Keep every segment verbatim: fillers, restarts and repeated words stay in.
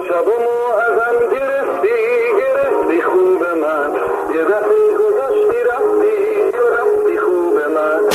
شبمو ازم گرفتی گرفتی خوب من، یه دفعه گذاشتی رفتی و رفتی خوب من.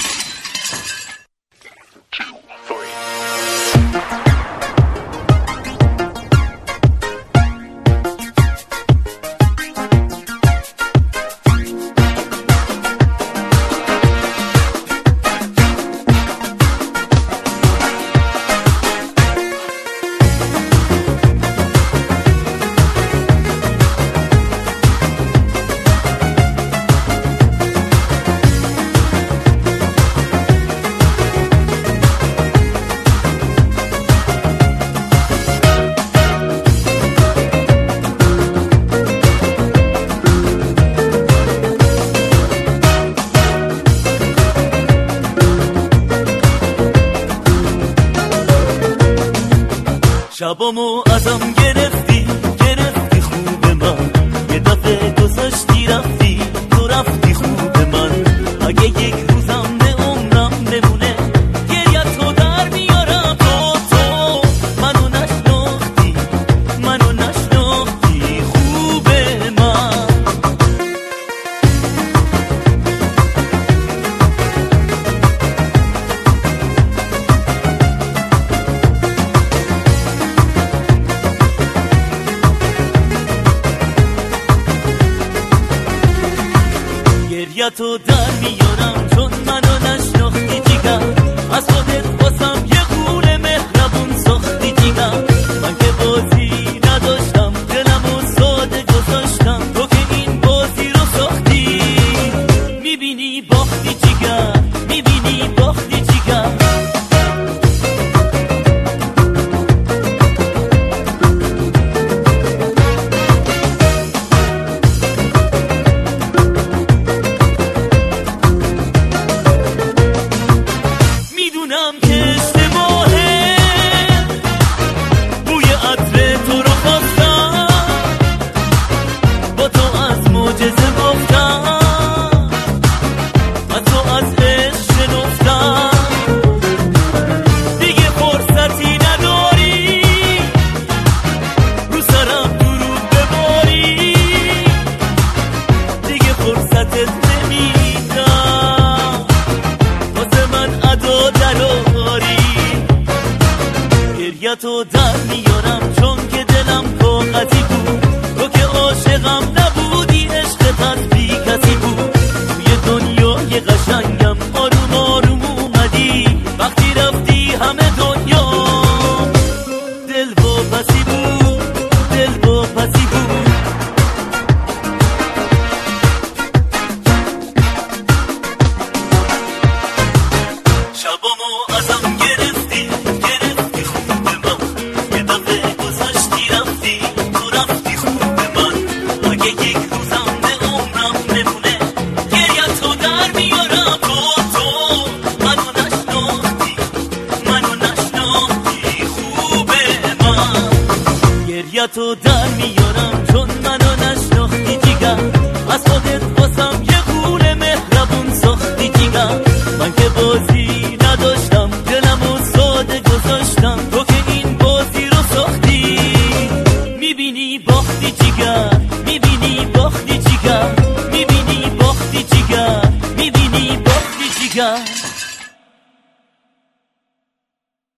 شبامو ازم گرفتی گرفتی خوب من، یه دفعه گذاشتی رفتی تو رفتی خوب من. اگه یک روزم به عمرم بمونه گریه‌تو در میارم، تو تو منو نشناختی منو نشناختی خوب من. گریه‌تو در میارم چون منو نشناختی جیگر، از خودت واسم یه غول مهربون ساختی جیگر. من که بازی نداشتم دلمو ساده گذاشتم، تو که این بازی رو ساختی. میبینی باختی جیگر میبینی باختی جیگر. میدونم که اشتباهه بوی عطر تو رو خواستم، با تو از معجزه گفتم، از تو از عشق شنفتم. دیگه فرصتی نداری رو سرم درود بباری، دیگه فرصتت نمیدم واسه من ادا دراری. گریه‌تو در میارم چون که دلم کاغذی بود، تو که عاشقم نبودی عشقت از بی کسی بود. توی دنیای قشنگم آروم آروم اومدی، وقتی رفتی همه دنیا دل واپسی بود دل واپسی بود. شبامو ازم گرفتی گرفتی خوب من، یه دفعه گذاشتی رفتی تو رفتی خوب من. اگه یک روزم به عمرم بمونه گریه‌تو در میارم، تو تو منو نشناختی منو نشناختی خوب من. گریه‌تو در میارم چون منو نشناختی جیگر، از خودت واسم یه غول مهربون ساختی جیگر. من که بازی نداشتم